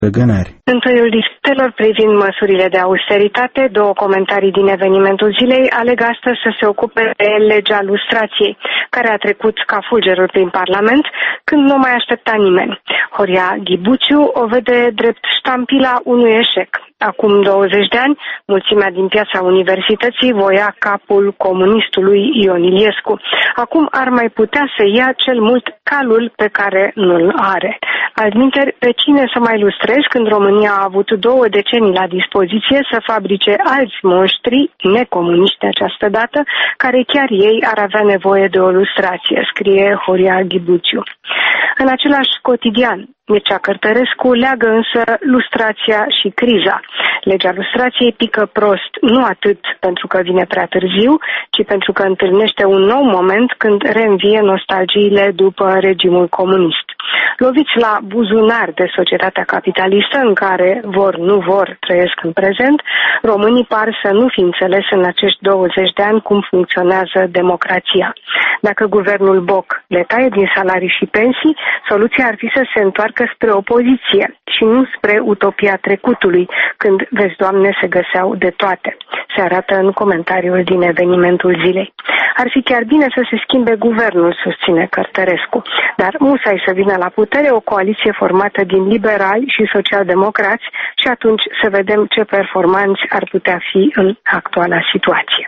Legănari. Întâiul discutelor privind măsurile de austeritate, două comentarii din evenimentul zilei aleg astăzi să se ocupe de legea lustrației, care a trecut ca fulgerul prin Parlament când nu mai aștepta nimeni. Horia Ghibuciu o vede drept ștampila unui eșec. Acum 20 de ani, mulțimea din piața universității voia capul comunistului Ion Iliescu. Acum ar mai putea să ia cel mult calul pe care nu-l are. Altminteri, pe cine să mai lustrezi când România a avut 2 decenii la dispoziție să fabrice alți monștri necomuniști de această dată, care chiar ei ar avea nevoie de o lustrație, scrie Horia Ghibuciu. În același cotidian, Mircea Cărtărescu leagă însă lustrația și criza. Legea lustrației pică prost, nu atât pentru că vine prea târziu, ci pentru că întâlnește un nou moment când reînvie nostalgiile după regimul comunist. Loviți la buzunar de societatea capitalistă în care nu vor trăiesc în prezent, românii par să nu fi înțeles în acești 20 de ani cum funcționează democrația. Dacă guvernul Boc le taie din salarii și pensii, soluția ar fi să se întoarcă spre opoziție și nu spre utopia trecutului, când, vezi Doamne, se găseau de toate. Se arată în comentariul din evenimentul zilei. Ar fi chiar bine să se schimbe guvernul, susține Cărtărescu, dar musai să vină la putere o coaliție formată din liberali și socialdemocrați și atunci să vedem ce performanți ar putea fi în actuala situație.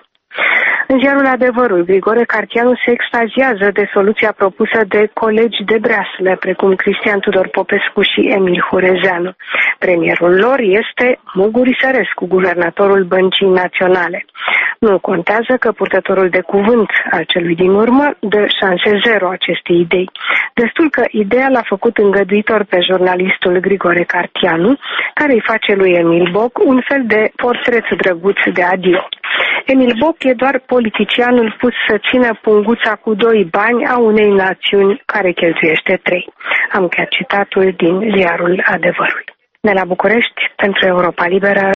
În ziarul Adevărul, Grigore Cartianu se extaziază de soluția propusă de colegi de breaslă, precum Cristian Tudor Popescu și Emil Hurezeanu. Premierul lor este Muguri Sărescu, guvernatorul Băncii Naționale. Nu contează că purtătorul de cuvânt al celui din urmă dă șanse zero acestei idei. Destul că ideea l-a făcut îngăduitor pe jurnalistul Grigore Cartianu, care îi face lui Emil Boc un fel de portret drăguț de adio. Emil Boc e doar politicianul pus să țină punguța cu 2 bani a unei națiuni care cheltuiește 3. Am chiar citatul din ziarul Adevărul. De la București, pentru Europa Liberă,